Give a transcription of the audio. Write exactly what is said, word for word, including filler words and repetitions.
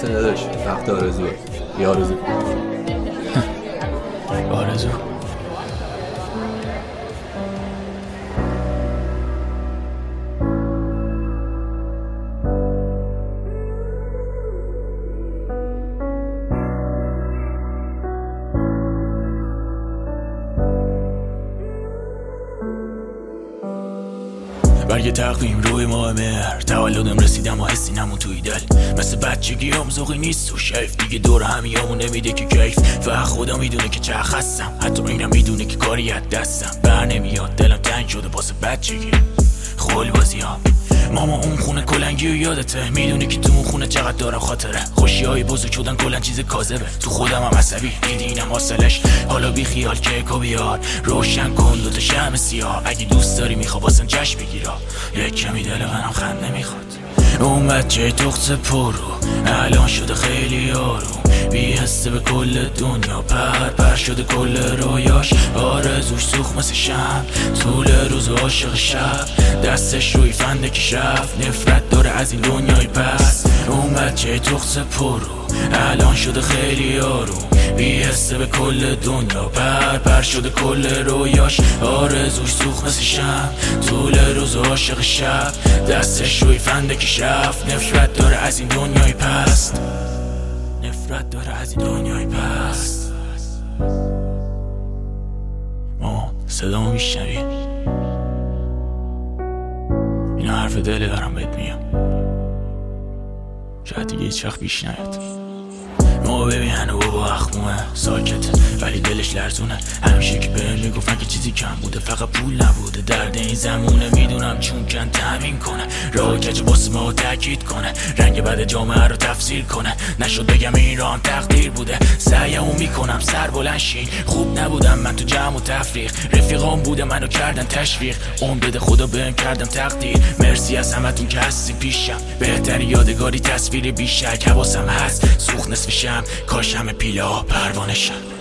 حسین داداش، وقت آرزوه. بیا آرزو آرزو برگ تقویم روی ماه مهر، تولدم رسیدم و حسی نمون توی دل. مثل بچگی هم ذوقی نیست و شیف دیگه دور همیامون نمیده که کیف. و خدا میدونه که چه خستم، حتی اینم میدونه که کاری از دستم بر نمیاد. دلم تنگ شده واسه بچگی خول بازی ها. ماما اون خونه کلنگی و یادته، میدونی که تو اون خونه چقدر دارم خاطره. خوشی های بزرگ شدن کلن چیز کاذبه، تو خودم هم عصبی دیدی اینم حاصلش. حالا بی خیال کیکو بیار، روشن کن دوتا شمع سیاه. اگه دوست داری میخوا باسم جشن بگیرا، یک کمی دل منم خنده میخواد. اون بچه تخت پرو الان شده خیلی آروم، بی حسه به کل دنیا پر پر شده کل رویاش. آرزوش سوخت مثل شم طول روز عاشق شب، دستش روی فندکی رفت نفرت داره از این دنیای پس. اون بچه تخت پرو الان شده خیلی آروم، بی حسه به کل دنیا پر پر شده کل رویاش. آرزوش سوخت مثل شم طول روز عاشق شب، دستش روی فندکی رفت نفرت داره از این دنیای پست. نفرت داره از این دنیای پست. ماما صدامو میشنوی؟ این حرف دله دارم بهت میگم، شاید دیگه هیچ وقت پیش نیاد. ما ببین هنو بابا اخموه ساکته ولی دلش لرزونه. همیشه که بهم میگفتن که چیزی کم بوده، فقط پول نبوده. درد این زمونه میدونم چون کن تامین کنه، راه کج باس ما تاکید کنه، رنگ بد جامعه رو تفسیر کنه. نشد بگم این راه هم تقدیر بوده، سعیمو میکنم سر بلند شین. خوب نبودم من تو جمع و تفریق، رفیقام بوده منو کردن تشویق. اون بده خدا بهم کردم تقدیر، مرسی از همتون که هستی پیشم. بهتری یادگاری تصویر بیشک حواسم هست، سوخت نصف شم کاش همه پیله ها پروانه شن.